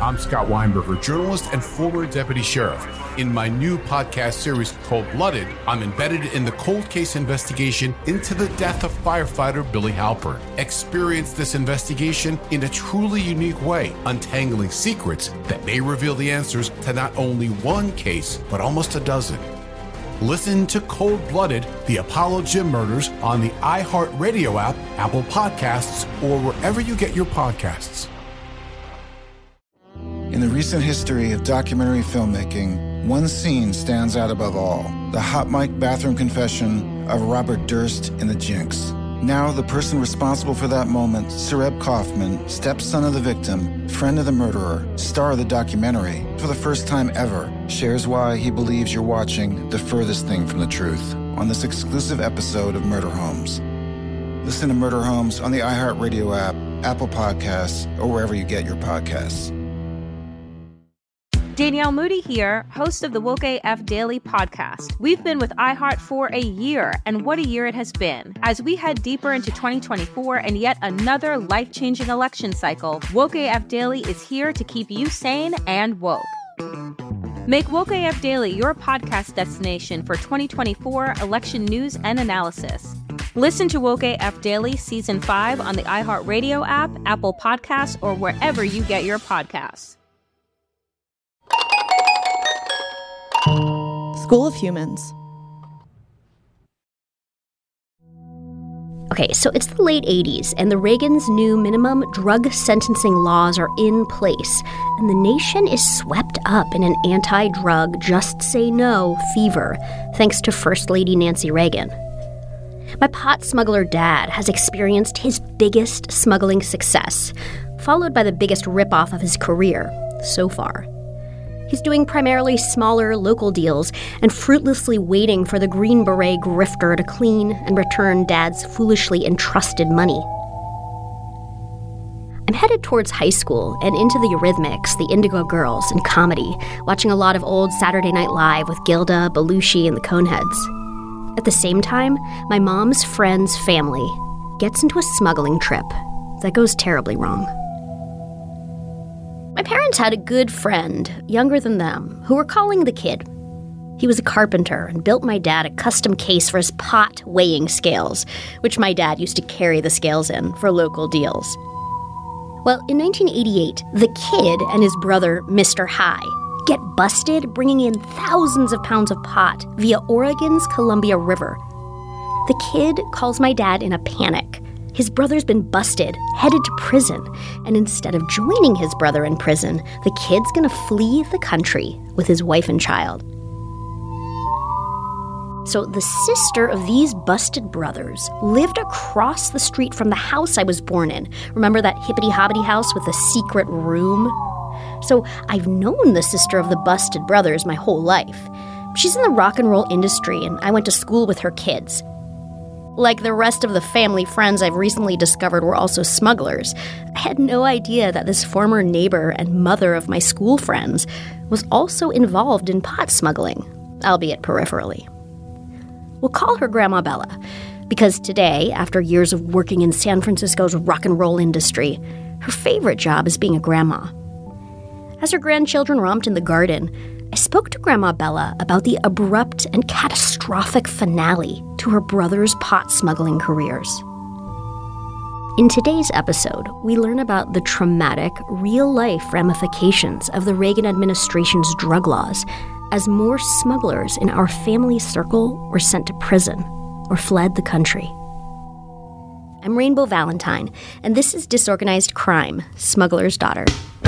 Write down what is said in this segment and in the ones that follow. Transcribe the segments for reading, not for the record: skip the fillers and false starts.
I'm Scott Weinberger, journalist and former deputy sheriff. In my new podcast series, Cold-Blooded, I'm embedded in the cold case investigation into the death of firefighter Billy Halpern. Experience this investigation in a truly unique way, untangling secrets that may reveal the answers to not only one case, but almost a dozen. Listen to Cold-Blooded, the Apollo Gym Murders on the iHeartRadio app, Apple Podcasts, or wherever you get your podcasts. In the recent history of documentary filmmaking, one scene stands out above all: the hot mic bathroom confession of Robert Durst in The Jinx. Now, the person responsible for that moment, Sareb Kaufman, stepson of the victim, friend of the murderer, star of the documentary, for the first time ever, shares why he believes you're watching the furthest thing from the truth on this exclusive episode of Murder Homes. Listen to Murder Homes on the iHeartRadio app, Apple Podcasts, or wherever you get your podcasts. Danielle Moody here, host of the Woke AF Daily podcast. We've been with iHeart for a year, and what a year it has been. As we head deeper into 2024 and yet another life-changing election cycle, Woke AF Daily is here to keep you sane and woke. Make Woke AF Daily your podcast destination for 2024 election news and analysis. Listen to Woke AF Daily Season 5 on the iHeartRadio app, Apple Podcasts, or wherever you get your podcasts. School of Humans. Okay, so it's the late 80s, and the Reagan's new minimum drug sentencing laws are in place, and the nation is swept up in an anti-drug, just say no fever, thanks to First Lady Nancy Reagan. My pot smuggler dad has experienced his biggest smuggling success, followed by the biggest ripoff of his career so far. He's doing primarily smaller local deals and fruitlessly waiting for the Green Beret grifter to clean and return Dad's foolishly entrusted money. I'm headed towards high school and into the Eurythmics, the Indigo Girls, and comedy, watching a lot of old Saturday Night Live with Gilda, Belushi, and the Coneheads. At the same time, my mom's friend's family gets into a smuggling trip that goes terribly wrong. My parents had a good friend, younger than them, who were calling the Kid. He was a carpenter and built my dad a custom case for his pot weighing scales, which my dad used to carry the scales in for local deals. Well, in 1988, the Kid and his brother, Mr. High, get busted bringing in thousands of pounds of pot via Oregon's Columbia River. The Kid calls my dad in a panic. His brother's been busted, headed to prison, and instead of joining his brother in prison, the Kid's gonna flee the country with his wife and child. So the sister of these busted brothers lived across the street from the house I was born in. Remember that hippity-hoppity house with the secret room? So I've known the sister of the busted brothers my whole life. She's in the rock and roll industry, and I went to school with her kids. Like the rest of the family friends I've recently discovered were also smugglers, I had no idea that this former neighbor and mother of my school friends was also involved in pot smuggling, albeit peripherally. We'll call her Grandma Bella, because today, after years of working in San Francisco's rock and roll industry, her favorite job is being a grandma. As her grandchildren romped in the garden, I spoke to Grandma Bella about the abrupt and catastrophic finale to her brother's pot smuggling careers. In today's episode, we learn about the traumatic, real-life ramifications of the Reagan administration's drug laws as more smugglers in our family circle were sent to prison or fled the country. I'm Rainbow Valentine, and this is Disorganized Crime, Smuggler's Daughter.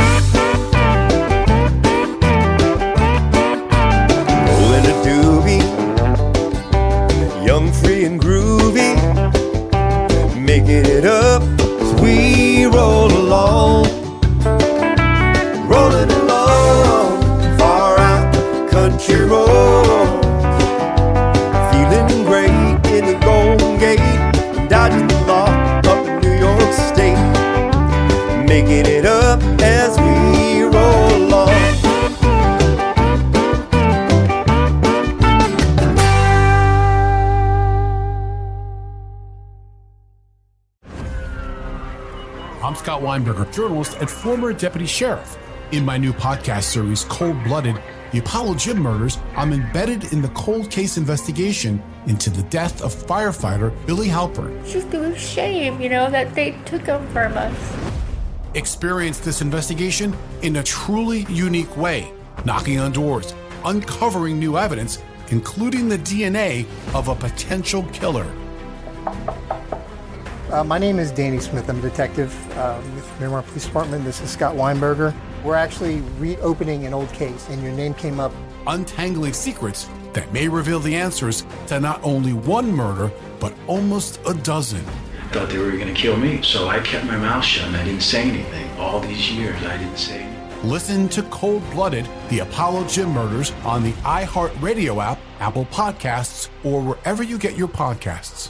Young, free, and groovy, making it up as we roll along. Rolling along, far out the country road. Feeling great in the Golden Gate, dodging the law up in New York State. Making it up as we roll along. I'm Scott Weinberger, journalist and former deputy sheriff. In my new podcast series, Cold Blooded, The Apollo Gym Murders, I'm embedded in the cold case investigation into the death of firefighter Billy Halpern. It's just a shame, that they took him from us. Experience this investigation in a truly unique way, knocking on doors, uncovering new evidence, including the DNA of a potential killer. My name is Danny Smith. I'm a detective with Miramar Police Department. This is Scott Weinberger. We're actually reopening an old case, and your name came up. Untangling secrets that may reveal the answers to not only one murder, but almost a dozen. I thought they were going to kill me, so I kept my mouth shut and I didn't say anything. All these years, I didn't say anything. Listen to Cold Blooded, The Apollo Gym Murders on the iHeartRadio app, Apple Podcasts, or wherever you get your podcasts.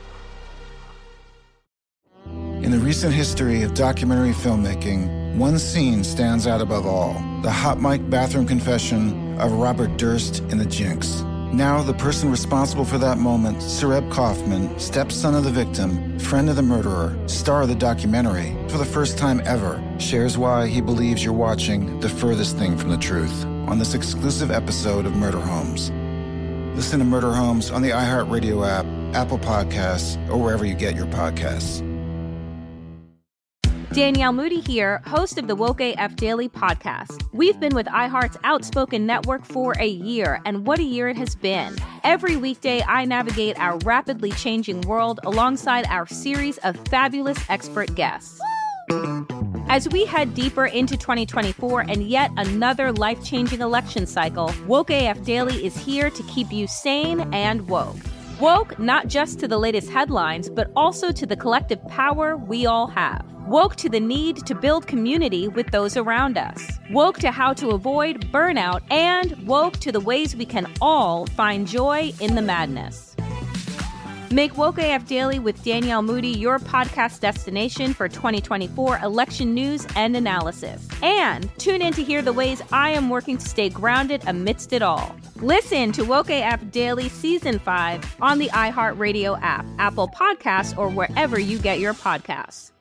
In the recent history of documentary filmmaking, one scene stands out above all: the hot mic bathroom confession of Robert Durst in The Jinx. Now, the person responsible for that moment, Sareb Kaufman, stepson of the victim, friend of the murderer, star of the documentary, for the first time ever, shares why he believes you're watching the furthest thing from the truth on this exclusive episode of Murder Homes. Listen to Murder Homes on the iHeartRadio app, Apple Podcasts, or wherever you get your podcasts. Danielle Moody here, host of the Woke AF Daily podcast. We've been with iHeart's Outspoken Network for a year, and what a year it has been. Every weekday, I navigate our rapidly changing world alongside our series of fabulous expert guests. As we head deeper into 2024 and yet another life-changing election cycle, Woke AF Daily is here to keep you sane and woke. Woke not just to the latest headlines, but also to the collective power we all have. Woke to the need to build community with those around us. Woke to how to avoid burnout, and woke to the ways we can all find joy in the madness. Make Woke AF Daily with Danielle Moody your podcast destination for 2024 election news and analysis. And tune in to hear the ways I am working to stay grounded amidst it all. Listen to Woke AF Daily Season 5 on the iHeartRadio app, Apple Podcasts, or wherever you get your podcasts.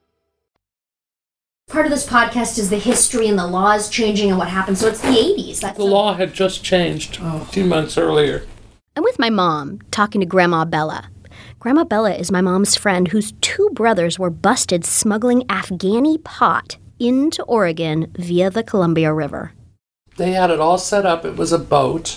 Part of this podcast is the history and the laws changing and what happened. So it's the 80s. The law had just changed a few months earlier. I'm with my mom, talking to Grandma Bella. Grandma Bella is my mom's friend whose two brothers were busted smuggling Afghani pot into Oregon via the Columbia River. They had it all set up. It was a boat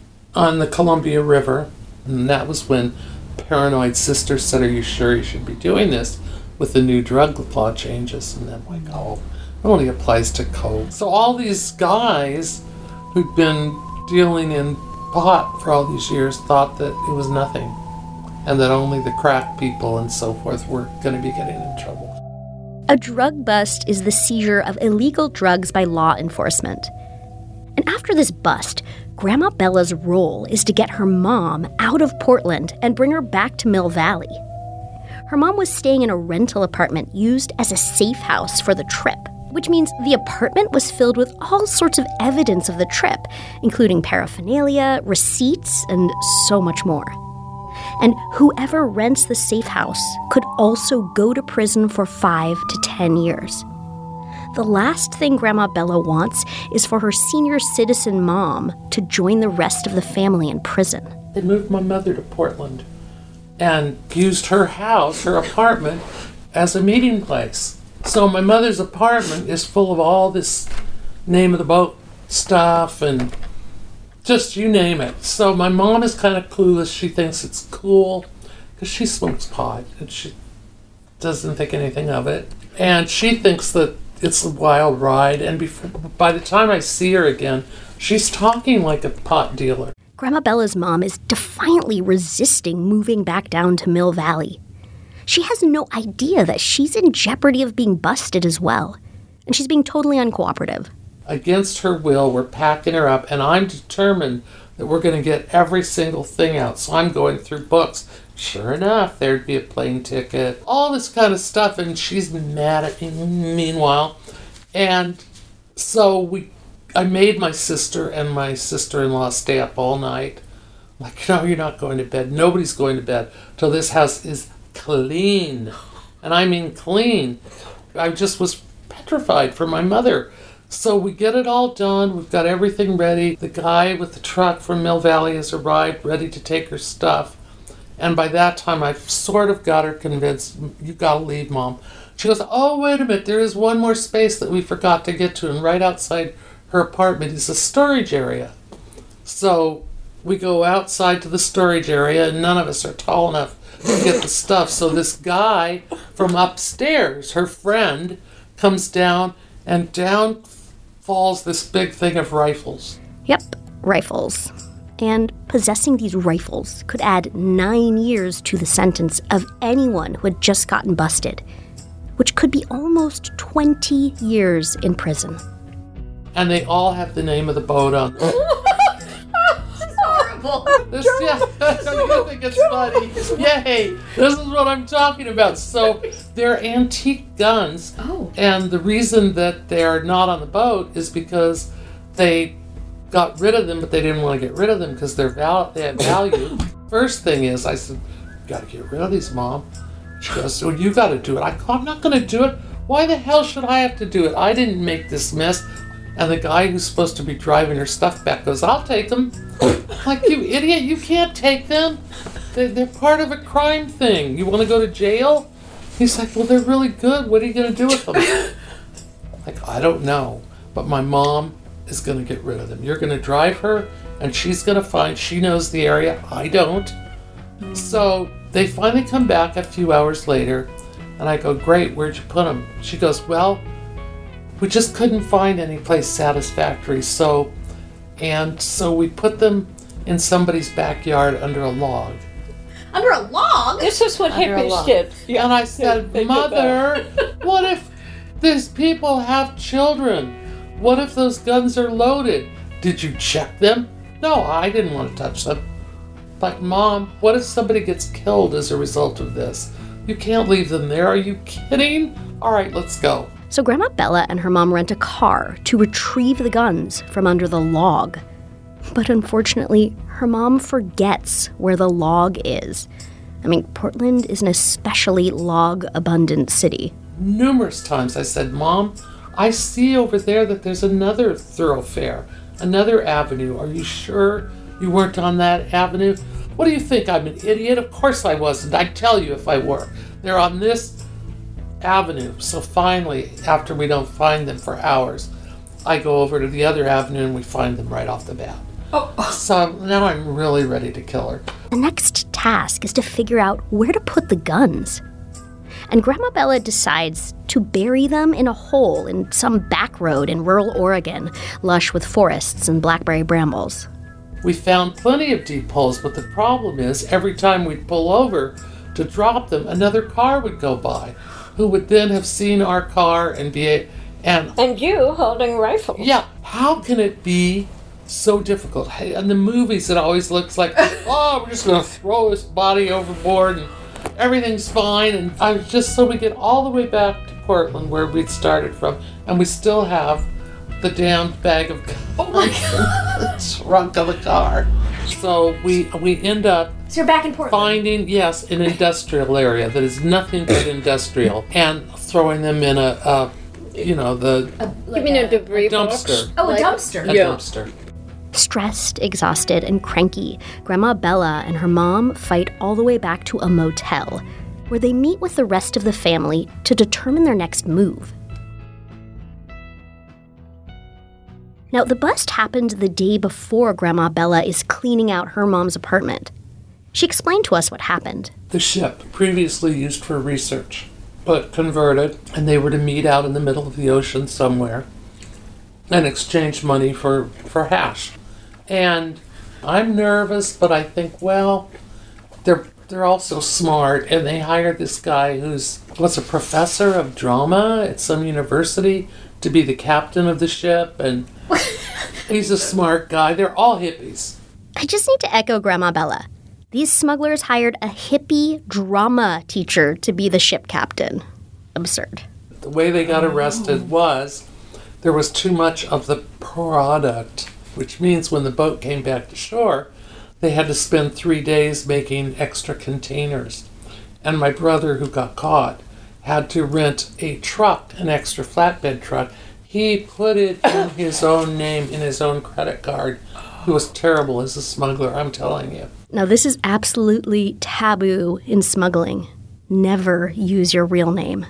on the Columbia River. And that was when paranoid sister said, "Are you sure you should be doing this with the new drug law changes?" And then like, oh, it only applies to coke. So all these guys who'd been dealing in pot for all these years thought that it was nothing, and that only the crack people and so forth were going to be getting in trouble. A drug bust is the seizure of illegal drugs by law enforcement. And after this bust, Grandma Bella's role is to get her mom out of Portland and bring her back to Mill Valley. Her mom was staying in a rental apartment used as a safe house for the trip, which means the apartment was filled with all sorts of evidence of the trip, including paraphernalia, receipts, and so much more. And whoever rents the safe house could also go to prison for 5 to 10 years. The last thing Grandma Bella wants is for her senior citizen mom to join the rest of the family in prison. They moved my mother to Portland and used her house, her apartment, as a meeting place. So my mother's apartment is full of all this name of the boat stuff and just you name it. So my mom is kind of clueless. She thinks it's cool because she smokes pot and she doesn't think anything of it. And she thinks that it's a wild ride. And by the time I see her again, she's talking like a pot dealer. Grandma Bella's mom is defiantly resisting moving back down to Mill Valley. She has no idea that she's in jeopardy of being busted as well, and she's being totally uncooperative. Against her will, we're packing her up, and I'm determined that we're going to get every single thing out. So I'm going through books. Sure enough, there'd be a plane ticket, all this kind of stuff, and she's mad at me meanwhile. And so I made my sister and my sister-in-law stay up all night. Like, no, you're not going to bed. Nobody's going to bed till this house is clean. And I mean clean. I just was petrified for my mother. So we get it all done. We've got everything ready. The guy with the truck from Mill Valley has arrived, ready to take her stuff. And by that time, I've sort of got her convinced, you got to leave, Mom. She goes, oh, wait a minute. There is one more space that we forgot to get to. And right outside her apartment is a storage area. So we go outside to the storage area, and none of us are tall enough to get the stuff. So this guy from upstairs, her friend, comes down, and down falls this big thing of rifles. Yep, rifles. And possessing these rifles could add 9 years to the sentence of anyone who had just gotten busted, which could be almost 20 years in prison. And they all have the name of the boat on them. This, yeah, you think it's funny. Yay! This is what I'm talking about. So they're antique guns. Oh. And the reason that they're not on the boat is because they got rid of them, but they didn't want to get rid of them because they had value. First thing is, I said, you got to get rid of these, Mom. She goes, well, you got to do it. I'm not going to do it. Why the hell should I have to do it? I didn't make this mess. And the guy who's supposed to be driving her stuff back goes, I'll take them. Like, you idiot, you can't take them. They're part of a crime thing. You want to go to jail? He's like, well, they're really good. What are you going to do with them? Like, I don't know. But my mom is going to get rid of them. You're going to drive her, and she's going to find, she knows the area. I don't. So they finally come back a few hours later, and I go, great, where'd you put them? She goes, well, we just couldn't find any place satisfactory, so we put them in somebody's backyard under a log. Under a log? This is what hippies did. And I said, Mother, what if these people have children? What if those guns are loaded? Did you check them? No, I didn't want to touch them. Like, Mom, what if somebody gets killed as a result of this? You can't leave them there. Are you kidding? All right, let's go. So Grandma Bella and her mom rent a car to retrieve the guns from under the log. But unfortunately, her mom forgets where the log is. I mean, Portland is an especially log-abundant city. Numerous times I said, Mom, I see over there that there's another thoroughfare, another avenue. Are you sure you weren't on that avenue? What do you think? I'm an idiot? Of course I wasn't. I'd tell you if I were. They're on this avenue. So finally, after we don't find them for hours, I go over to the other avenue and we find them right off the bat. So now I'm really ready to kill her. The next task is to figure out where to put the guns. And Grandma Bella decides to bury them in a hole in some back road in rural Oregon, lush with forests and blackberry brambles. We found plenty of deep holes, but the problem is every time we'd pull over to drop them, another car would go by, who would then have seen our car and be and you holding rifles. Yeah, how can it be so difficult? In the movies, it always looks like, oh, we're just going to throw his body overboard and everything's fine. And I was just so we get all the way back to Portland where we'd started from, and we still have the damn bag of guns in the trunk of the car. So we end up So you're back in Portland. finding, yes, an industrial area that is nothing but industrial, and throwing them in You mean a debris box? dumpster. Oh, a dumpster. A dumpster. Stressed, exhausted, and cranky, Grandma Bella and her mom fight all the way back to a motel, where they meet with the rest of the family to determine their next move. Now, the bust happened the day before Grandma Bella is cleaning out her mom's apartment. She explained to us what happened. The ship, previously used for research, but converted, and they were to meet out in the middle of the ocean somewhere and exchange money for hash. And I'm nervous, but I think, well, they're also smart, and they hired this guy who's a professor of drama at some university to be the captain of the ship, and he's a smart guy. They're all hippies. I just need to echo Grandma Bella. These smugglers hired a hippie drama teacher to be the ship captain. Absurd. The way they got arrested was there was too much of the product, which means when the boat came back to shore, they had to spend 3 days making extra containers. And my brother, who got caught, had to rent a truck, an extra flatbed truck. He put it in his own name, in his own credit card. He was terrible as a smuggler, I'm telling you. Now, this is absolutely taboo in smuggling. Never use your real name.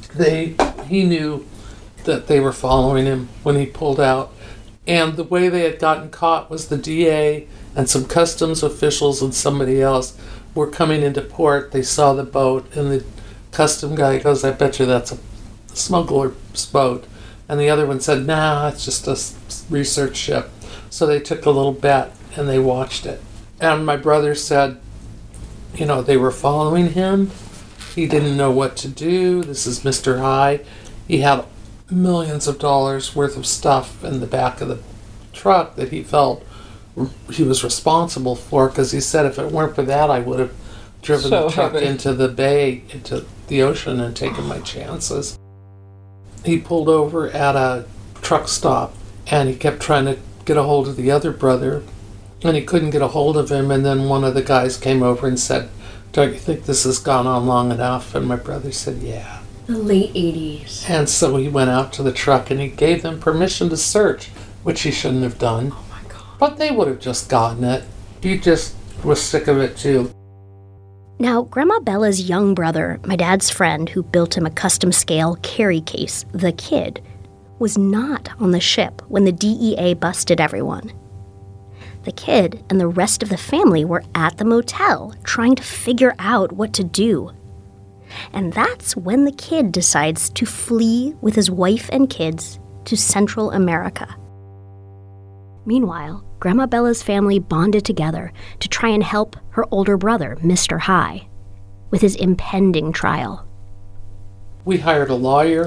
He knew that they were following him when he pulled out. And the way they had gotten caught was the DA and some customs officials and somebody else were coming into port. They saw the boat, and the custom guy goes, I bet you that's a smuggler's boat. And the other one said, nah, it's just a research ship. So they took a little bet, and they watched it. And my brother said, you know, they were following him. He didn't know what to do. This is Mr. High. He had millions of dollars worth of stuff in the back of the truck that he felt he was responsible for, because he said if it weren't for that, I would have driven the truck into the bay, into the ocean, and taken my chances. He pulled over at a truck stop, and he kept trying to get a hold of the other brother, and he couldn't get a hold of him, and then one of the guys came over and said, don't you think this has gone on long enough? And my brother said, yeah. The late 80s. And so he went out to the truck and he gave them permission to search, which he shouldn't have done. Oh my God. But they would have just gotten it. He just was sick of it too. Now, Grandma Bella's young brother, my dad's friend who built him a custom scale carry case, the Kid, was not on the ship when the DEA busted everyone. The Kid and the rest of the family were at the motel trying to figure out what to do. And that's when the Kid decides to flee with his wife and kids to Central America. Meanwhile, Grandma Bella's family bonded together to try and help her older brother, Mr. High, with his impending trial. We hired a lawyer.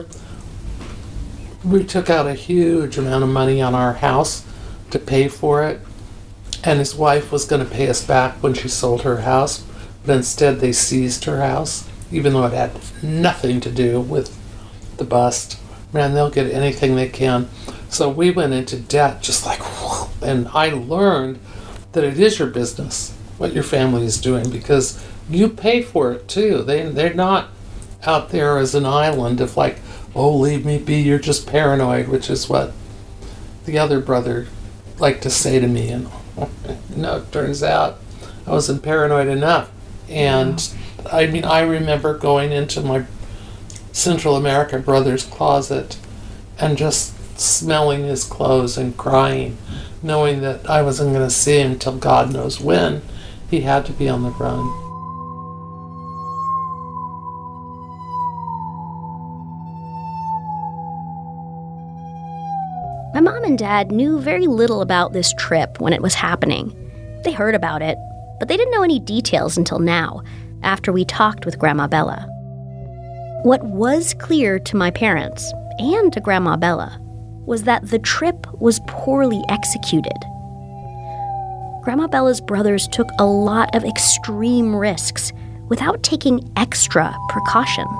We took out a huge amount of money on our house to pay for it. And his wife was going to pay us back when she sold her house, but instead they seized her house, even though it had nothing to do with the bust. Man, they'll get anything they can. So we went into debt just like, whoa. And I learned that it is your business, what your family is doing, because you pay for it too. They're not out there as an island of like, oh, leave me be, you're just paranoid, which is what the other brother liked to say to me. And no, it turns out I wasn't paranoid enough. And I mean, I remember going into my Central America brother's closet and just smelling his clothes and crying, knowing that I wasn't going to see him till God knows when. He had to be on the run. My mom and dad knew very little about this trip when it was happening. They heard about it, but they didn't know any details until now, after we talked with Grandma Bella. What was clear to my parents, and to Grandma Bella, was that the trip was poorly executed. Grandma Bella's brothers took a lot of extreme risks without taking extra precautions.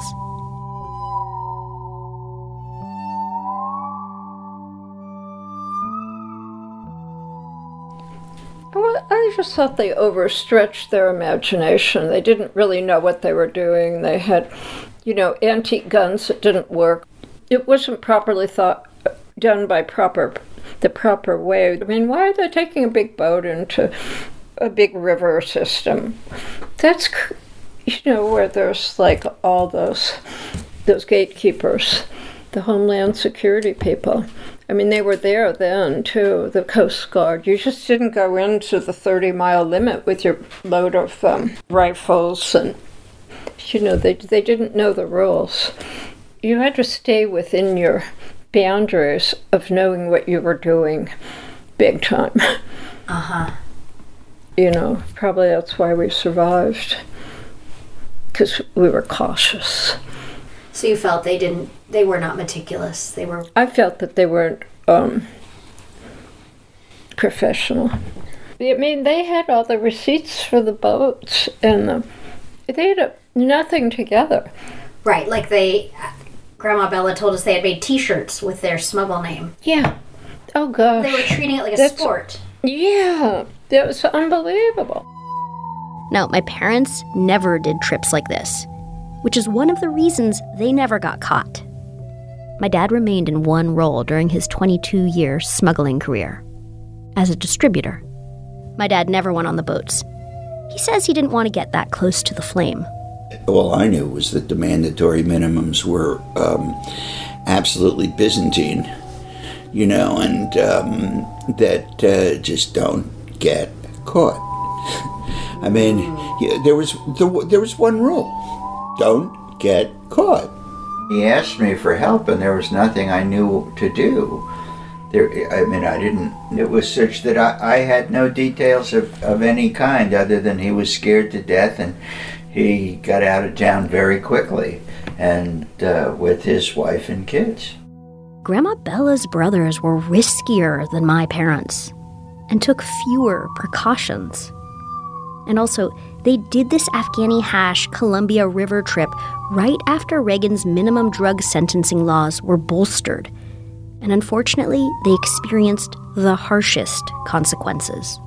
I just thought they overstretched their imagination. They didn't really know what they were doing. They had, antique guns that didn't work. It wasn't properly done by the proper way. I mean, why are they taking a big boat into a big river system? That's, where there's like all those gatekeepers, the Homeland Security people. I mean, they were there then, too, the Coast Guard. You just didn't go into the 30-mile limit with your load of rifles. And, they didn't know the rules. You had to stay within your boundaries of knowing what you were doing big time. Uh-huh. Probably that's why we survived. Because we were cautious. So you felt they were not meticulous. I felt that they weren't professional. I mean, they had all the receipts for the boats, and they had nothing together. Right, like Grandma Bella told us they had made T-shirts with their smuggle name. Yeah. Oh, gosh. They were treating it like a sport. Yeah, that was unbelievable. Now, my parents never did trips like this, which is one of the reasons they never got caught. my dad remained in one role during his 22-year smuggling career, as a distributor. My dad never went on the boats. He says he didn't want to get that close to the flame. All I knew was that the mandatory minimums were absolutely Byzantine, and that just don't get caught. I mean, there was one rule: don't get caught. He asked me for help, and there was nothing I knew to do. It was such that I had no details of any kind other than he was scared to death, and he got out of town very quickly, and with his wife and kids. Grandma Bella's brothers were riskier than my parents and took fewer precautions. And also, they did this Afghani hash Columbia River trip right after Reagan's minimum drug sentencing laws were bolstered. And unfortunately, they experienced the harshest consequences.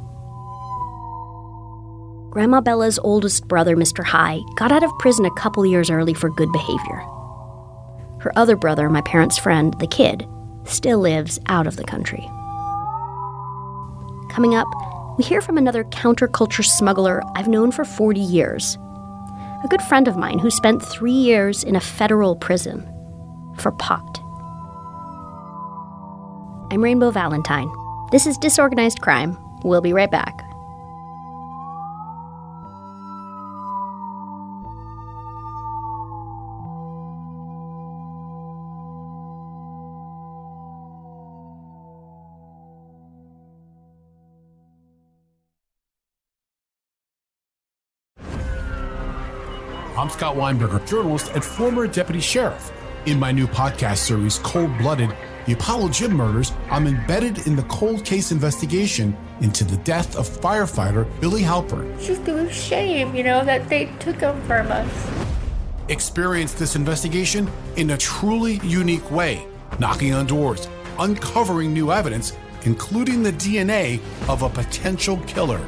Grandma Bella's oldest brother, Mr. High, got out of prison a couple years early for good behavior. Her other brother, my parents' friend, the Kid, still lives out of the country. Coming up, we hear from another counterculture smuggler I've known for 40 years. A good friend of mine who spent 3 years in a federal prison for pot. I'm Rainbow Valentine. This is Disorganized Crime. We'll be right back. I'm Scott Weinberger, journalist and former deputy sheriff. In my new podcast series, Cold Blooded, The Apollo Gym Murders, I'm embedded in the cold case investigation into the death of firefighter Billy Halpern. It's just a shame, that they took him from us. Experience this investigation in a truly unique way, knocking on doors, uncovering new evidence, including the DNA of a potential killer.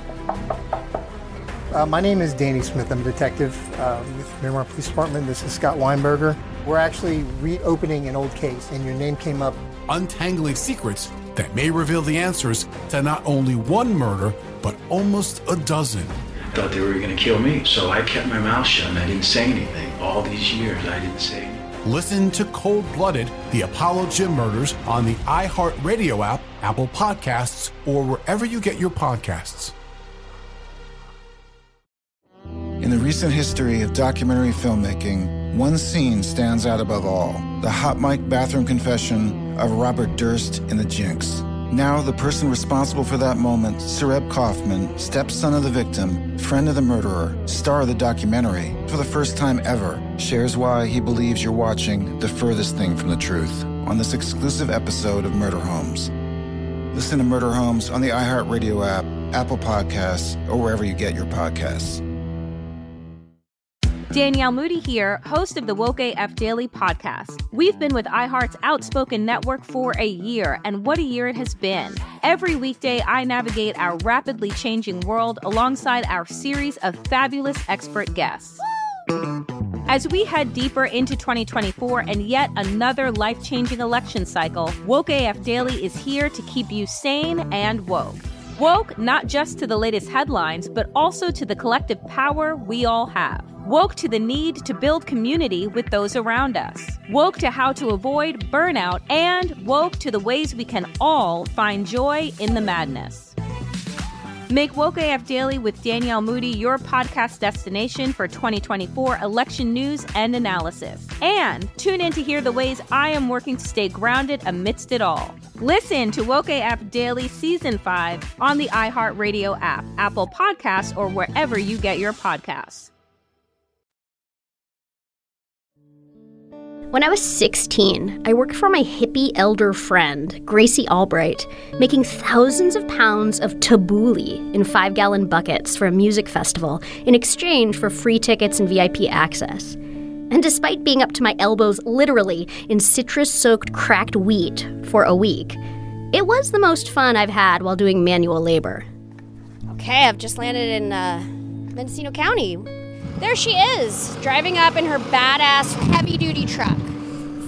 My name is Danny Smith. I'm a detective with Miramar Police Department. This is Scott Weinberger. We're actually reopening an old case, and your name came up. Untangling secrets that may reveal the answers to not only one murder, but almost a dozen. I thought they were going to kill me, so I kept my mouth shut and I didn't say anything. All these years, I didn't say anything. Listen to Cold Blooded, The Apollo Gym Murders on the iHeartRadio app, Apple Podcasts, or wherever you get your podcasts. In the recent history of documentary filmmaking, one scene stands out above all: the hot mic bathroom confession of Robert Durst in The Jinx. Now, the person responsible for that moment, Sareb Kaufman, stepson of the victim, friend of the murderer, star of the documentary, for the first time ever, shares why he believes you're watching the furthest thing from the truth on this exclusive episode of Murder Homes. Listen to Murder Homes on the iHeartRadio app, Apple Podcasts, or wherever you get your podcasts. Danielle Moody here, host of the Woke AF Daily podcast. We've been with iHeart's Outspoken Network for a year, and what a year it has been. Every weekday, I navigate our rapidly changing world alongside our series of fabulous expert guests. As we head deeper into 2024 and yet another life-changing election cycle, Woke AF Daily is here to keep you sane and woke. Woke not just to the latest headlines, but also to the collective power we all have. Woke to the need to build community with those around us. Woke to how to avoid burnout, and woke to the ways we can all find joy in the madness. Make Woke AF Daily with Danielle Moody your podcast destination for 2024 election news and analysis. And tune in to hear the ways I am working to stay grounded amidst it all. Listen to Woke AF Daily Season 5 on the iHeartRadio app, Apple Podcasts, or wherever you get your podcasts. When I was 16, I worked for my hippie elder friend, Gracie Albright, making thousands of pounds of tabbouleh in 5-gallon buckets for a music festival in exchange for free tickets and VIP access. And despite being up to my elbows literally in citrus-soaked cracked wheat for a week, it was the most fun I've had while doing manual labor. Okay, I've just landed in Mendocino County. There she is, driving up in her badass heavy-duty truck.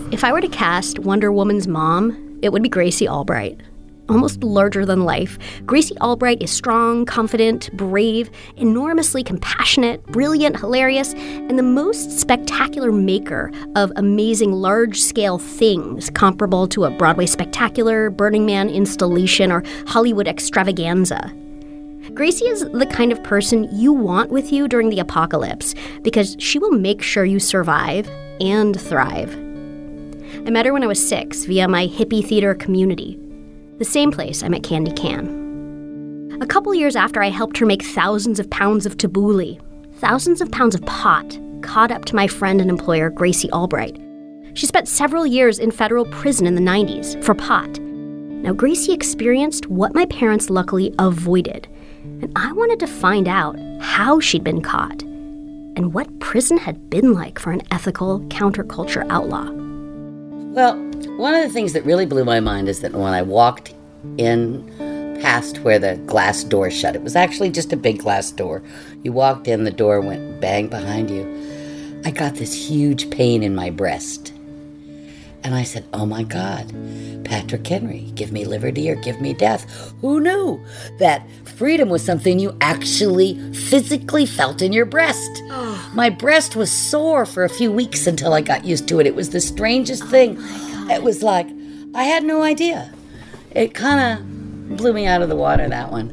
If I were to cast Wonder Woman's mom, it would be Gracie Albright. Almost larger than life, Gracie Albright is strong, confident, brave, enormously compassionate, brilliant, hilarious, and the most spectacular maker of amazing large-scale things comparable to a Broadway spectacular, Burning Man installation, or Hollywood extravaganza. Gracie is the kind of person you want with you during the apocalypse because she will make sure you survive and thrive. I met her when I was 6 via my hippie theater community, the same place I met Candy Can. A couple years after I helped her make thousands of pounds of tabbouleh, thousands of pounds of pot, caught up to my friend and employer, Gracie Albright. She spent several years in federal prison in the 90s for pot. Now, Gracie experienced what my parents luckily avoided, and I wanted to find out how she'd been caught and what prison had been like for an ethical counterculture outlaw. Well, one of the things that really blew my mind is that when I walked in past where the glass door shut, it was actually just a big glass door. You walked in, the door went bang behind you. I got this huge pain in my breast. And I said, oh my God, Patrick Henry, give me liberty or give me death. Who knew that freedom was something you actually physically felt in your breast? Oh. My breast was sore for a few weeks until I got used to it. It was the strangest thing. It was like, I had no idea. It kind of blew me out of the water, that one.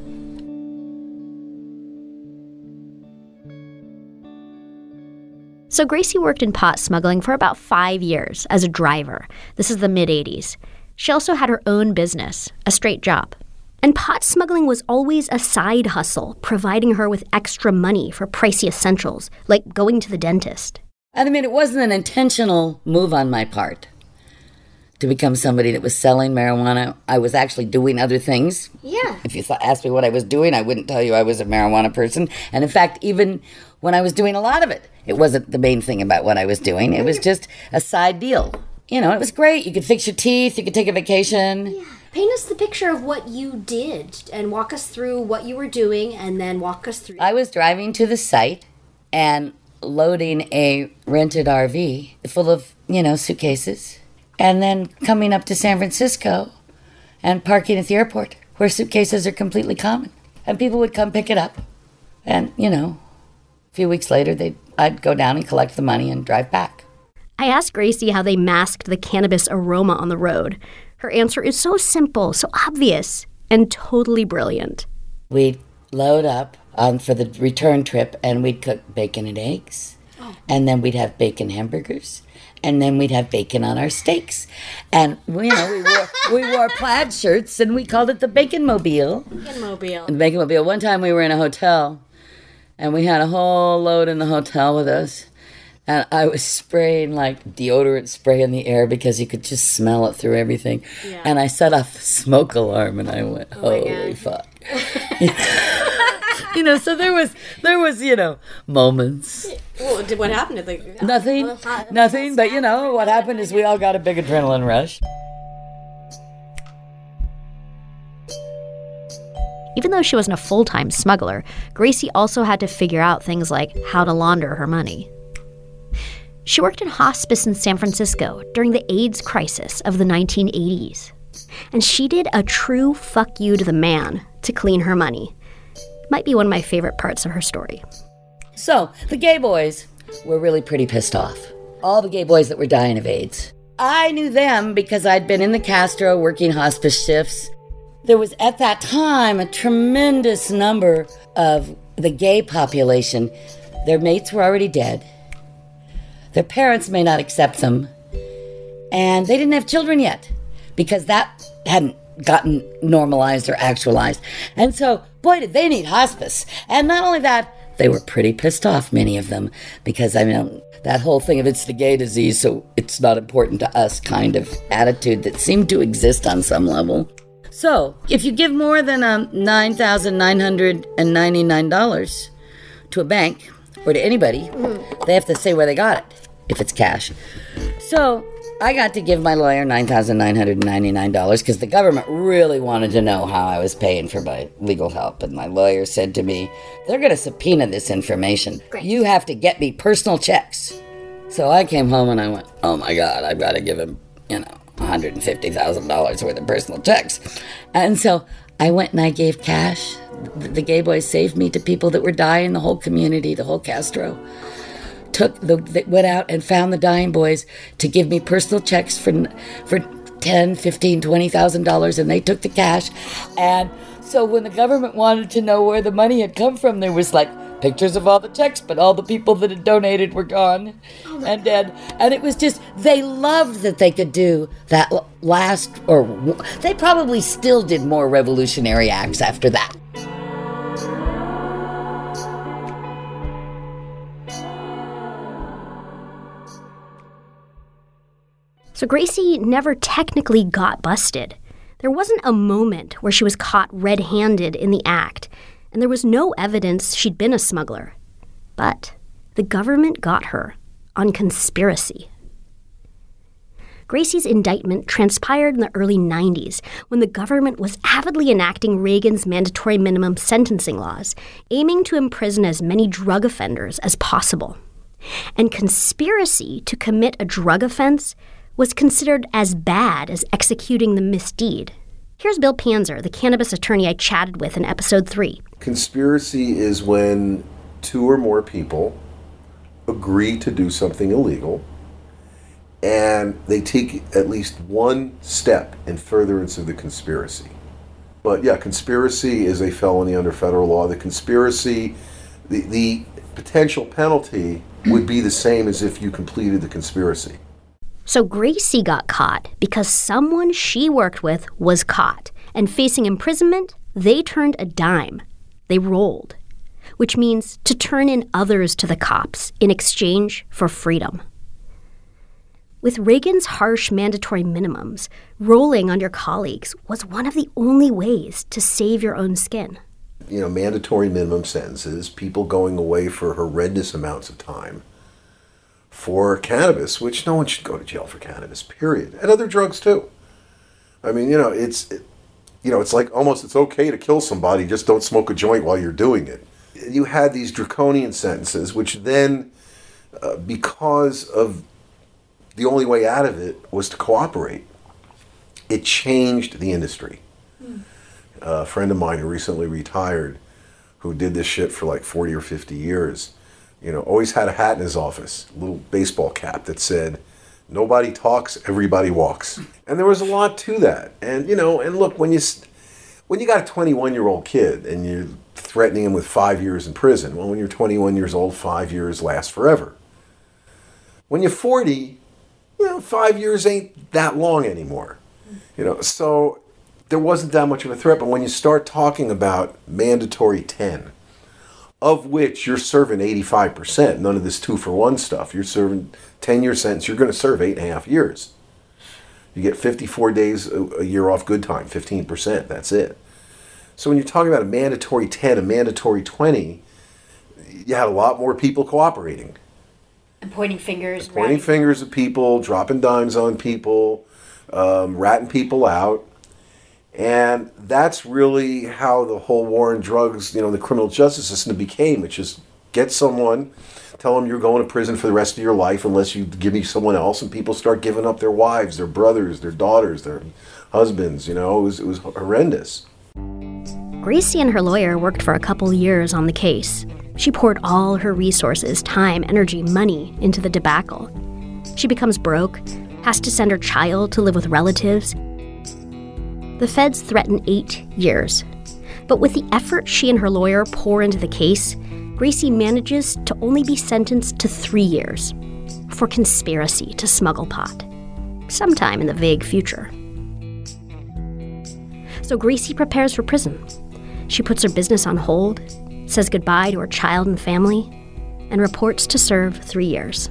So Gracie worked in pot smuggling for about 5 years as a driver. This is the mid-'80s. She also had her own business, a straight job. And pot smuggling was always a side hustle, providing her with extra money for pricey essentials, like going to the dentist. I mean, it wasn't an intentional move on my part to become somebody that was selling marijuana. I was actually doing other things. Yeah. If you asked me what I was doing, I wouldn't tell you I was a marijuana person. And in fact, even when I was doing a lot of it, it wasn't the main thing about what I was doing. It was just a side deal. You know, it was great. You could fix your teeth. You could take a vacation. Yeah. Paint us the picture of what you did and walk us through what you were doing and then walk us through. I was driving to the site and loading a rented RV full of, suitcases. And then coming up to San Francisco and parking at the airport where suitcases are completely common. And people would come pick it up. And, a few weeks later, I'd go down and collect the money and drive back. I asked Gracie how they masked the cannabis aroma on the road. Her answer is so simple, so obvious, and totally brilliant. We'd load up for the return trip, and we'd cook bacon and eggs. Oh. And then we'd have bacon hamburgers. And then we'd have bacon on our steaks. And, we wore plaid shirts, and we called it the Bacon Mobile. Bacon Mobile. The Bacon Mobile. One time we were in a hotel, and we had a whole load in the hotel with us. And I was spraying like deodorant spray in the air because you could just smell it through everything. Yeah. And I set off the smoke alarm, and I went, holy fuck. So there was, moments. Well, what happened? Nothing. But what happened is we all got a big adrenaline rush. Even though she wasn't a full-time smuggler, Gracie also had to figure out things like how to launder her money. She worked in hospice in San Francisco during the AIDS crisis of the 1980s. And she did a true fuck you to the man to clean her money. Might be one of my favorite parts of her story. So, the gay boys were really pretty pissed off. All the gay boys that were dying of AIDS. I knew them because I'd been in the Castro working hospice shifts. There was, at that time, a tremendous number of the gay population. Their mates were already dead. Their parents may not accept them. And they didn't have children yet because that hadn't gotten normalized or actualized. And so, boy, did they need hospice. And not only that, they were pretty pissed off, many of them, because, that whole thing of it's the gay disease, so it's not important to us kind of attitude that seemed to exist on some level. So, if you give more than $9,999 to a bank or to anybody, they have to say where they got it, if it's cash. So, I got to give my lawyer $9,999 because the government really wanted to know how I was paying for my legal help. And my lawyer said to me, they're going to subpoena this information. Great. You have to get me personal checks So I came home and I went, oh my God, I've got to give him, $150,000 worth of personal checks. And so I went and I gave cash. The gay boys saved me to people that were dying, the whole community, the whole Castro. Went out and found the dying boys to give me personal checks for $10,000, $15,000, $20,000, and they took the cash. And so when the government wanted to know where the money had come from, there was pictures of all the checks, but all the people that had donated were gone and dead. And it was just, they loved that they could do that they probably still did more revolutionary acts after that. So Gracie never technically got busted. There wasn't a moment where she was caught red-handed in the act, and there was no evidence she'd been a smuggler. But the government got her on conspiracy. Gracie's indictment transpired in the early 90s when the government was avidly enacting Reagan's mandatory minimum sentencing laws, aiming to imprison as many drug offenders as possible. And conspiracy to commit a drug offense was considered as bad as executing the misdeed. Here's Bill Panzer, the cannabis attorney I chatted with in episode 3. Conspiracy is when two or more people agree to do something illegal and they take at least one step in furtherance of the conspiracy. But yeah, conspiracy is a felony under federal law. The conspiracy, the potential penalty would be the same as if you completed the conspiracy. So Gracie got caught because someone she worked with was caught, and facing imprisonment, they turned a dime. They rolled, which means to turn in others to the cops in exchange for freedom. With Reagan's harsh mandatory minimums, rolling on your colleagues was one of the only ways to save your own skin. Mandatory minimum sentences, people going away for horrendous amounts of time for cannabis, which no one should go to jail for cannabis, period. And other drugs too. I mean, it's like almost it's okay to kill somebody, just don't smoke a joint while you're doing it. You had these draconian sentences, which then, because of the only way out of it was to cooperate, it changed the industry. A friend of mine who recently retired, who did this shit for 40 or 50 years, always had a hat in his office, a little baseball cap that said, "Nobody talks, everybody walks." And there was a lot to that. And, and look, when you got a 21-year-old kid and you're threatening him with 5 years in prison, well, when you're 21 years old, 5 years lasts forever. When you're 40, 5 years ain't that long anymore. So there wasn't that much of a threat. But when you start talking about mandatory 10, of which you're serving 85%, none of this 2-for-1 stuff. You're serving 10-year sentence, you're going to serve 8.5 years. You get 54 days a year off good time, 15%, that's it. So when you're talking about a mandatory 10, a mandatory 20, you had a lot more people cooperating. And pointing fingers. Pointing fingers at people, dropping dimes on people, ratting people out. And that's really how the whole war on drugs, the criminal justice system became. It's just get someone, tell them you're going to prison for the rest of your life unless you give me someone else, and people start giving up their wives, their brothers, their daughters, their husbands. It was horrendous. Gracie and her lawyer worked for a couple years on the case. She poured all her resources, time, energy, money into the debacle. She becomes broke, has to send her child to live with relatives. The feds threaten 8 years. But with the effort she and her lawyer pour into the case, Gracie manages to only be sentenced to 3 years for conspiracy to smuggle pot, sometime in the vague future. So Gracie prepares for prison. She puts her business on hold, says goodbye to her child and family, and reports to serve 3 years.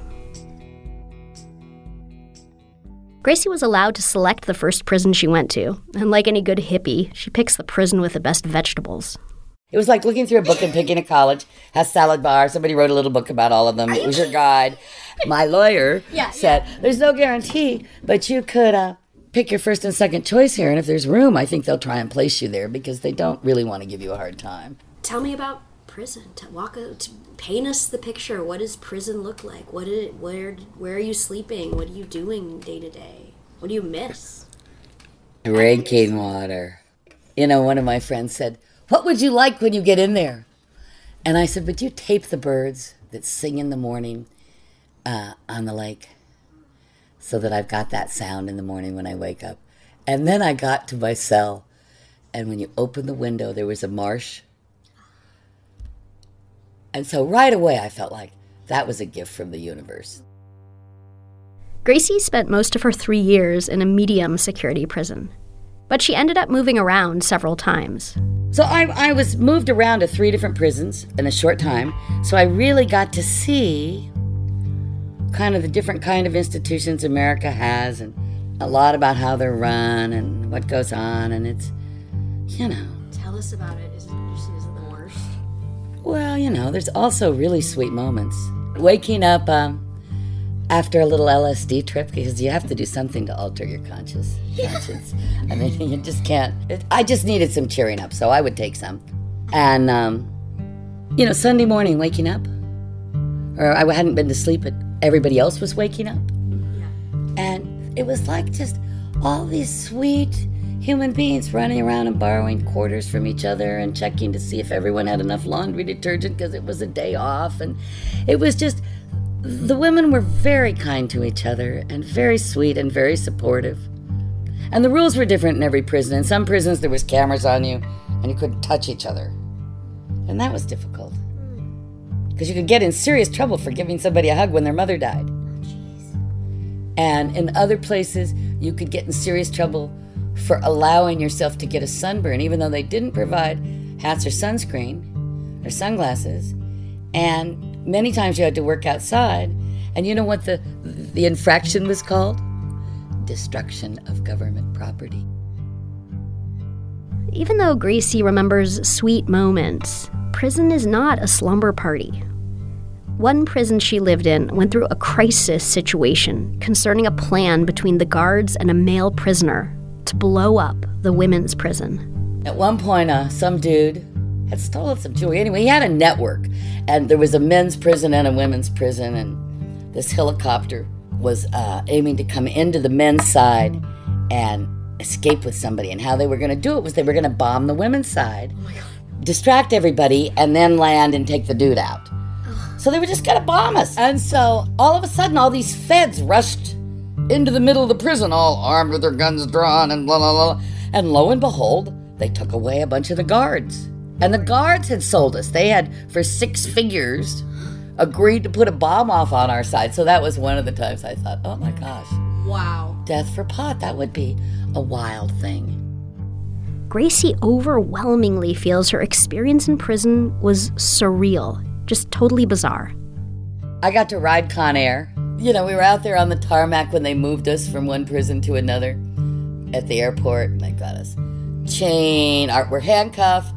Gracie was allowed to select the first prison she went to, and like any good hippie, she picks the prison with the best vegetables. It was like looking through a book and picking a college. Has salad bar. Somebody wrote a little book about all of them. It was your guide. My lawyer said, there's no guarantee, but you could pick your first and second choice here, and if there's room, I think they'll try and place you there because they don't really want to give you a hard time. Tell me about prison? Paint us the picture. What does prison look like? Where are you sleeping? What are you doing day to day? What do you miss? Drinking water. You know, one of my friends said, "What would you like when you get in there?" And I said, "Would you tape the birds that sing in the morning on the lake so that I've got that sound in the morning when I wake up?" And then I got to my cell, and when you open the window, there was a marsh. And so right away, I felt like that was a gift from the universe. Gracie spent most of her 3 years in a medium security prison, but she ended up moving around several times. So I was moved around to 3 different prisons in a short time, so I really got to see kind of the different kind of institutions America has, and a lot about how they're run and what goes on, and it's, you know. Tell us about it. Is it the worst? Well, you know, there's also really sweet moments. Waking up after a little LSD trip, because you have to do something to alter your conscience. I mean, you just can't. I just needed some cheering up, so I would take some. And, you know, Sunday morning waking up, or I hadn't been to sleep, but everybody else was waking up. Yeah. And it was like just all these sweet human beings running around and borrowing quarters from each other and checking to see if everyone had enough laundry detergent because it was a day off. And it was just, the women were very kind to each other and very sweet and very supportive. And the rules were different in every prison. In some prisons there was cameras on you and you couldn't touch each other. And that was difficult, because you could get in serious trouble for giving somebody a hug when their mother died. And in other places, you could get in serious trouble for allowing yourself to get a sunburn, even though they didn't provide hats or sunscreen or sunglasses. And many times you had to work outside. And you know what the infraction was called? Destruction of government property. Even though Gracie remembers sweet moments, prison is not a slumber party. One prison she lived in went through a crisis situation concerning a plan between the guards and a male prisoner to blow up the women's prison. At one point, some dude had stolen some jewelry. Anyway, he had a network, and there was a men's prison and a women's prison, and this helicopter was aiming to come into the men's side and escape with somebody. And how they were going to do it was they were going to bomb the women's side, distract everybody, and then land and take the dude out. So they were just going to bomb us. And so all of a sudden, all these feds rushed into the middle of the prison, all armed with their guns drawn and blah, blah, blah. And lo and behold, they took away a bunch of the guards. And the guards had sold us. They had, for 6 figures, agreed to put a bomb off on our side. So that was one of the times I thought, oh my gosh. Wow. Death for pot, that would be a wild thing. Gracie overwhelmingly feels her experience in prison was surreal, just totally bizarre. I got to ride Con Air. You know, we were out there on the tarmac when they moved us from one prison to another at the airport, and they got us chained. We're handcuffed.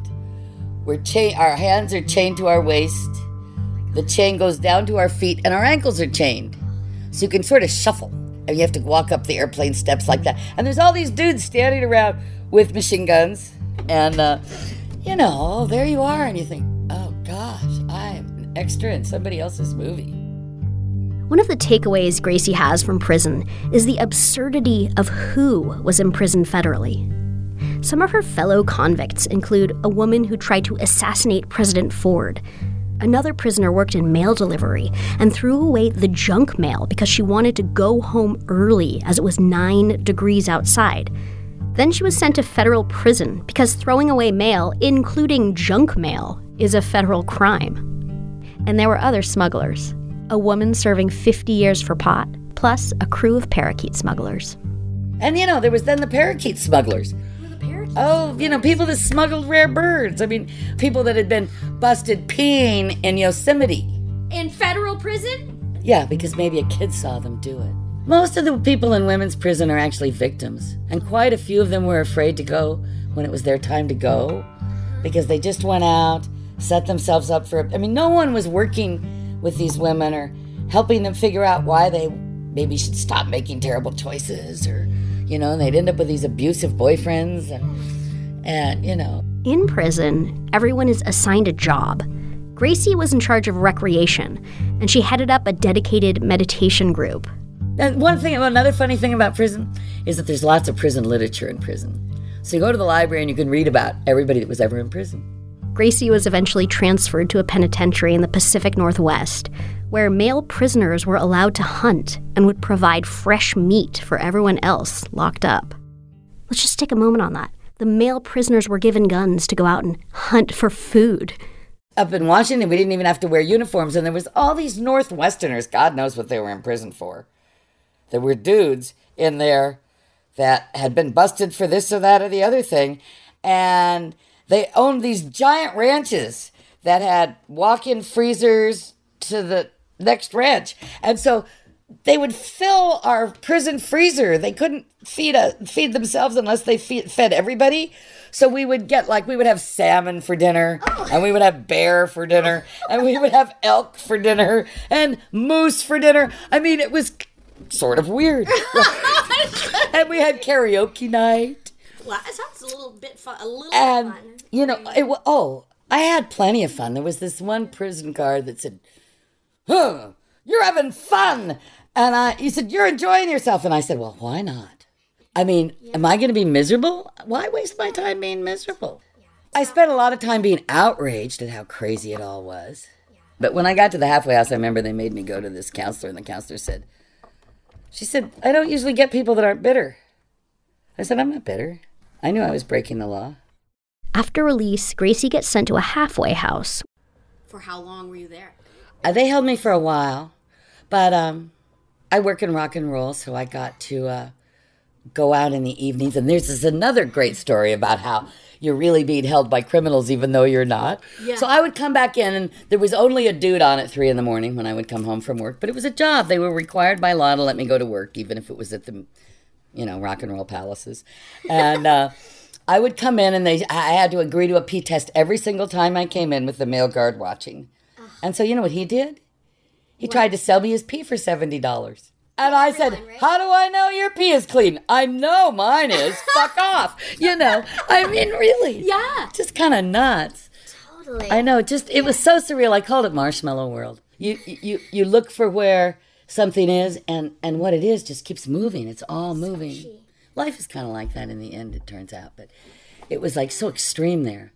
Our hands are chained to our waist. The chain goes down to our feet, and our ankles are chained. So you can sort of shuffle, and you have to walk up the airplane steps like that. And there's all these dudes standing around with machine guns. And, you know, there you are, and you think, oh gosh, I am an extra in somebody else's movie. One of the takeaways Gracie has from prison is the absurdity of who was imprisoned federally. Some of her fellow convicts include a woman who tried to assassinate President Ford. Another prisoner worked in mail delivery and threw away the junk mail because she wanted to go home early as it was 9 degrees outside. Then she was sent to federal prison because throwing away mail, including junk mail, is a federal crime. And there were other smugglers. A woman serving 50 years for pot, plus a crew of parakeet smugglers. And, you know, there was then the parakeet smugglers. Who are the parakeets? Oh, you know, people that smuggled rare birds. I mean, people that had been busted peeing in Yosemite. In federal prison? Yeah, because maybe a kid saw them do it. Most of the people in women's prison are actually victims. And quite a few of them were afraid to go when it was their time to go, because they just went out, set themselves up for... I mean, no one was working with these women or helping them figure out why they maybe should stop making terrible choices, or, you know, they'd end up with these abusive boyfriends and you know. In prison, everyone is assigned a job. Gracie was in charge of recreation, and she headed up a dedicated meditation group. And another funny thing about prison is that there's lots of prison literature in prison. So you go to the library and you can read about everybody that was ever in prison. Gracie was eventually transferred to a penitentiary in the Pacific Northwest, where male prisoners were allowed to hunt and would provide fresh meat for everyone else locked up. Let's just take a moment on that. The male prisoners were given guns to go out and hunt for food. Up in Washington, we didn't even have to wear uniforms, and there was all these Northwesterners, God knows what they were in prison for. There were dudes in there that had been busted for this or that or the other thing, and they owned these giant ranches that had walk-in freezers to the next ranch. And so they would fill our prison freezer. They couldn't feed themselves unless they fed everybody. So we would have salmon for dinner, and we would have bear for dinner, and we would have elk for dinner, and moose for dinner. I mean, it was sort of weird. And we had karaoke night. Well, that sounds a little bit fun. I had plenty of fun. There was this one prison guard that said, "You're having fun." And he said, "You're enjoying yourself." And I said, "Well, why not? I mean, am I going to be miserable? Why waste my time being miserable?" I spent a lot of time being outraged at how crazy it all was. But when I got to the halfway house, I remember they made me go to this counselor, and the counselor said, "I don't usually get people that aren't bitter." I said, "I'm not bitter. I knew I was breaking the law." After release, Gracie gets sent to a halfway house. For how long were you there? They held me for a while, but I work in rock and roll, so I got to go out in the evenings. And there's another great story about how you're really being held by criminals even though you're not. Yeah. So I would come back in, and there was only a dude on at 3 a.m. when I would come home from work. But it was a job. They were required by law to let me go to work, even if it was at the, rock and roll palaces. And I would come in, and I had to agree to a pee test every single time I came in with the male guard watching. And so you know what he did? He tried to sell me his pee for $70. And I said, "How do I know your pee is clean?" "I know mine is." "Fuck off." I mean, really. Yeah. Just kind of nuts. Totally. I know, it was so surreal. I called it Marshmallow World. You look for where something is, and what it is just keeps moving. It's all moving. Sketchy. Life is kind of like that in the end, it turns out. But it was so extreme there.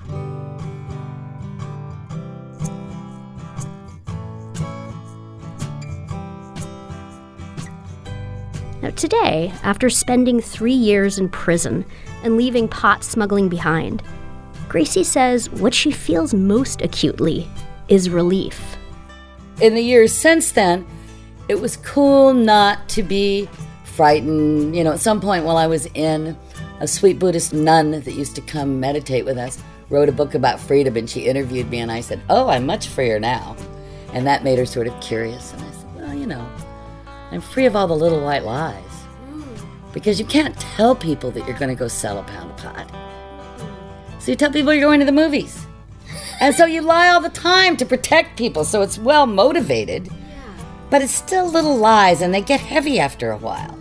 Now today, after spending 3 years in prison and leaving pot smuggling behind, Gracie says what she feels most acutely is relief. In the years since then, it was cool not to be frightened. At some point while I was in, a sweet Buddhist nun that used to come meditate with us wrote a book about freedom, and she interviewed me, and I said, "Oh, I'm much freer now." And that made her sort of curious. And I said, "Well, I'm free of all the little white lies." Because you can't tell people that you're going to go sell a pound of pot. So you tell people you're going to the movies. And so you lie all the time to protect people, so it's well motivated. Yeah. But it's still little lies, and they get heavy after a while.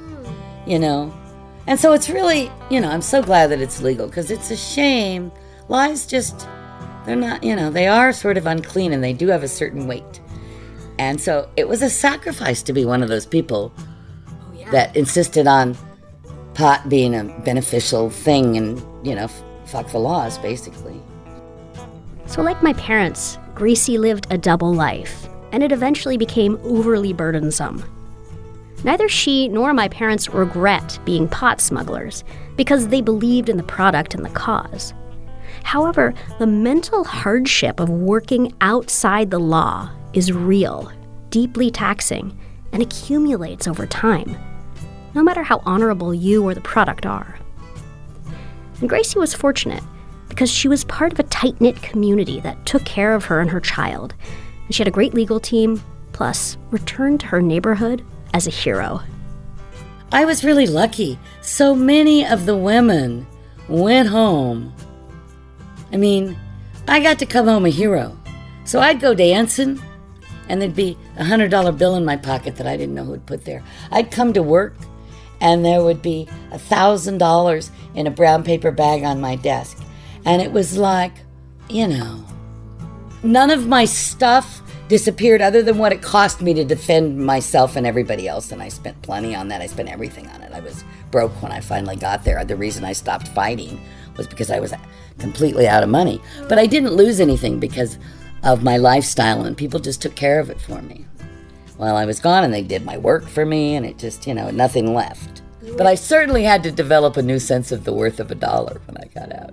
And so it's really, I'm so glad that it's legal, because it's a shame. Lies they're not, they are sort of unclean, and they do have a certain weight. And so it was a sacrifice to be one of those people that insisted on pot being a beneficial thing and, fuck the laws, basically. So like my parents, Gracie lived a double life, and it eventually became overly burdensome. Neither she nor my parents regret being pot smugglers, because they believed in the product and the cause. However, the mental hardship of working outside the law is real, deeply taxing, and accumulates over time, no matter how honorable you or the product are. And Gracie was fortunate because she was part of a tight-knit community that took care of her and her child, and she had a great legal team, plus returned to her neighborhood as a hero. I was really lucky. So many of the women went home. I mean, I got to come home a hero. So I'd go dancing, and there'd be a $100 bill in my pocket that I didn't know who would put there. I'd come to work, and there would be $1,000 in a brown paper bag on my desk. And it was like, None of my stuff disappeared other than what it cost me to defend myself and everybody else, and I spent plenty on that. I spent everything on it. I was broke when I finally got there. The reason I stopped fighting was because I was completely out of money. But I didn't lose anything because of my lifestyle, and people just took care of it for me while I was gone, and they did my work for me, and it just, nothing left. But I certainly had to develop a new sense of the worth of $1 when I got out.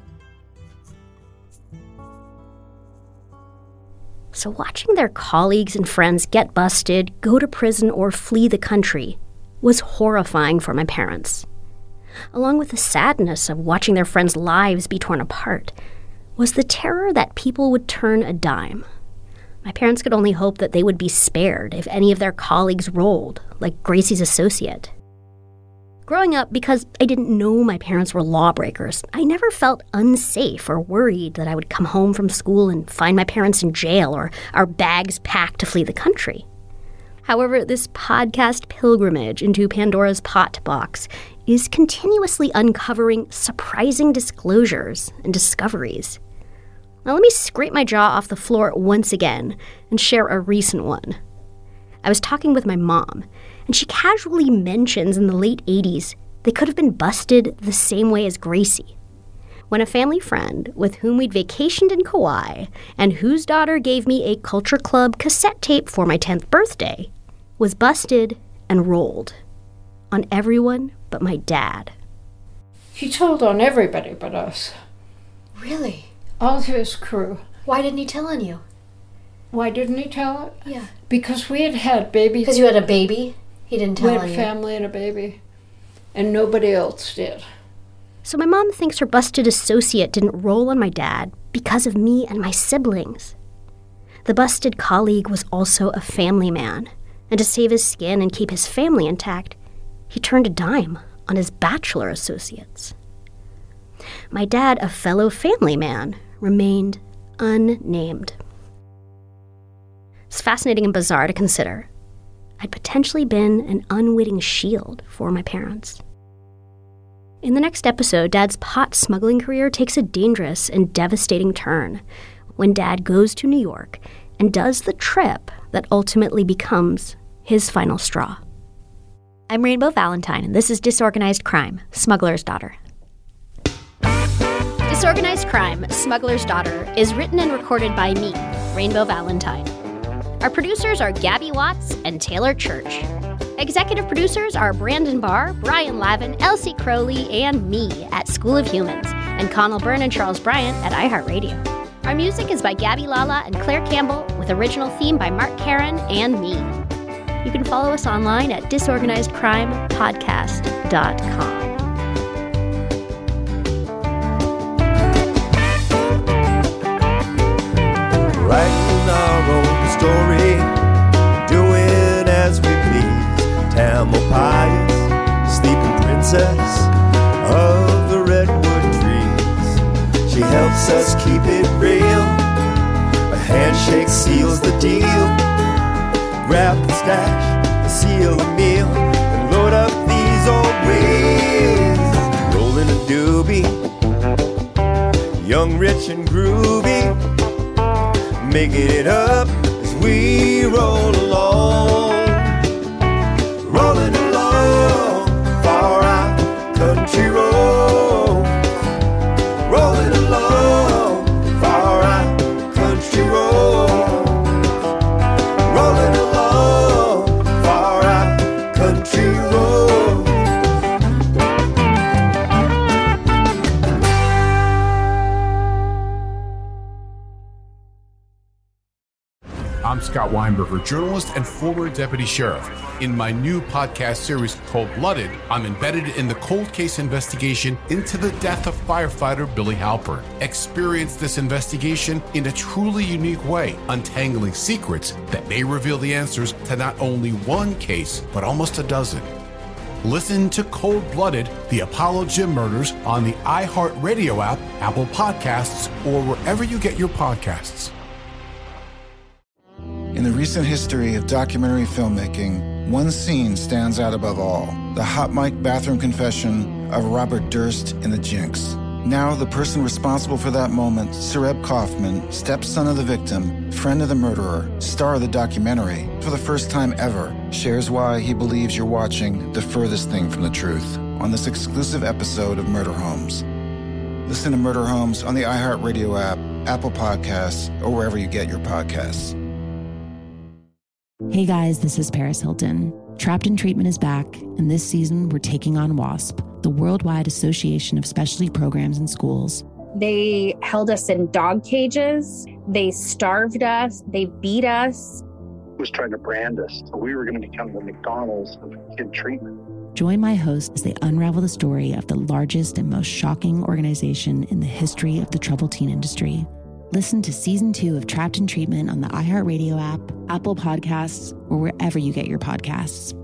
So watching their colleagues and friends get busted, go to prison, or flee the country was horrifying for my parents. Along with the sadness of watching their friends' lives be torn apart, was the terror that people would turn a dime. My parents could only hope that they would be spared if any of their colleagues rolled, like Gracie's associate. Growing up, because I didn't know my parents were lawbreakers, I never felt unsafe or worried that I would come home from school and find my parents in jail or our bags packed to flee the country. However, this podcast pilgrimage into Pandora's pot box is continuously uncovering surprising disclosures and discoveries. Now let me scrape my jaw off the floor once again and share a recent one. I was talking with my mom, and she casually mentions in the late 80s they could have been busted the same way as Gracie, when a family friend with whom we'd vacationed in Kauai and whose daughter gave me a Culture Club cassette tape for my 10th birthday was busted and rolled on everyone but my dad. He told on everybody but us. Really? All of his crew. Why didn't he tell on you? Why didn't he tell it? Yeah. Because we had babies. Because you had a baby? He didn't tell on you? We had a family and a baby. And nobody else did. So my mom thinks her busted associate didn't roll on my dad because of me and my siblings. The busted colleague was also a family man, and to save his skin and keep his family intact, he turned a dime on his bachelor associates. My dad, a fellow family man, remained unnamed. It's fascinating and bizarre to consider. I'd potentially been an unwitting shield for my parents. In the next episode, Dad's pot smuggling career takes a dangerous and devastating turn when Dad goes to New York and does the trip that ultimately becomes his final straw. I'm Rainbow Valentine, and this is Disorganized Crime, Smuggler's Daughter. Disorganized Crime, Smuggler's Daughter is written and recorded by me, Rainbow Valentine. Our producers are Gabby Watts and Taylor Church. Executive producers are Brandon Barr, Brian Lavin, Elsie Crowley, and me at School of Humans, and Connell Byrne and Charles Bryant at iHeartRadio. Our music is by Gabby Lala and Claire Campbell, with original theme by Mark Karen and me. You can follow us online at disorganizedcrimepodcast.com. Writing our own story, doing as we please. Tamalpais, sleeping princess of the redwood trees. She helps us keep it real. A handshake seals the deal. Grab the stash, seal the meal, and load up these old wheels. Rolling a doobie, young, rich, and groovy. Making it up as we roll along. Rolling along, far out country roads. Rolling along, far out country roads. Rolling along, far out country roads. I'm Scott Weinberger, journalist and former deputy sheriff. In my new podcast series, Cold-Blooded, I'm embedded in the cold case investigation into the death of firefighter Billy Halpern. Experience this investigation in a truly unique way, untangling secrets that may reveal the answers to not only one case, but almost a dozen. Listen to Cold-Blooded, The Apollo Gym Murders on the iHeartRadio app, Apple Podcasts, or wherever you get your podcasts. In the recent history of documentary filmmaking, one scene stands out above all: the hot mic bathroom confession of Robert Durst in The Jinx. Now, the person responsible for that moment, Sareb Kaufman, stepson of the victim, friend of the murderer, star of the documentary, for the first time ever, shares why he believes you're watching the furthest thing from the truth on this exclusive episode of Murder Homes. Listen to Murder Homes on the iHeartRadio app, Apple Podcasts, or wherever you get your podcasts. Hey guys, this is Paris Hilton. Trapped in Treatment is back, and this season we're taking on WASP, the Worldwide Association of Specialty Programs in Schools. They held us in dog cages. They starved us. They beat us. Was trying to brand us. So we were going to become the McDonald's of kid treatment. Join my hosts as they unravel the story of the largest and most shocking organization in the history of the troubled teen industry. Listen to Season 2 of Trapped in Treatment on the iHeartRadio app, Apple Podcasts, or wherever you get your podcasts.